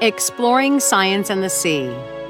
Exploring Science and the Sea.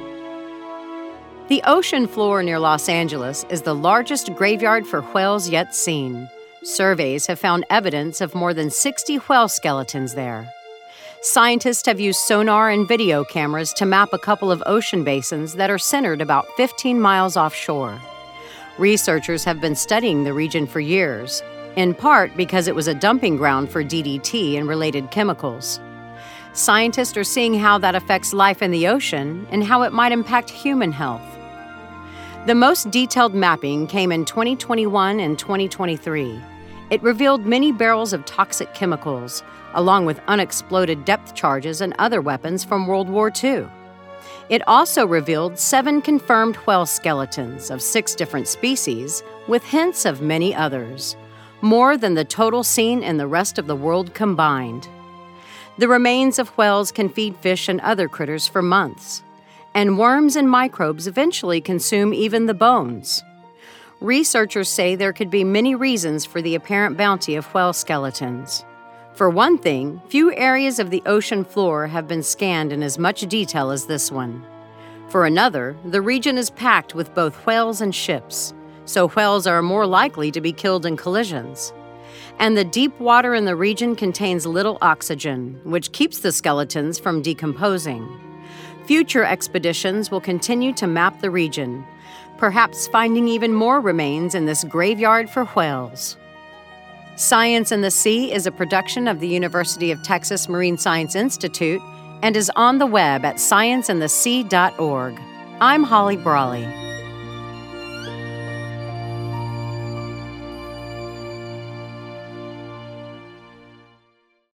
The ocean floor near Los Angeles is the largest graveyard for whales yet seen. Surveys have found evidence of more than 60 whale skeletons there. Scientists have used sonar and video cameras to map a couple of ocean basins that are centered about 15 miles offshore. Researchers have been studying the region for years, in part because it was a dumping ground for DDT and related chemicals. Scientists are seeing how that affects life in the ocean and how it might impact human health. The most detailed mapping came in 2021 and 2023. It revealed many barrels of toxic chemicals, along with unexploded depth charges and other weapons from World War II. It also revealed 7 confirmed whale skeletons of 6 different species, with hints of many others, more than the total seen in the rest of the world combined. The remains of whales can feed fish and other critters for months, and worms and microbes eventually consume even the bones. Researchers say there could be many reasons for the apparent bounty of whale skeletons. For one thing, few areas of the ocean floor have been scanned in as much detail as this one. For another, the region is packed with both whales and ships, so whales are more likely to be killed in collisions. And the deep water in the region contains little oxygen, which keeps the skeletons from decomposing. Future expeditions will continue to map the region, perhaps finding even more remains in this graveyard for whales. Science and the Sea is a production of the University of Texas Marine Science Institute and is on the web at scienceandthesea.org. I'm Holly Brawley.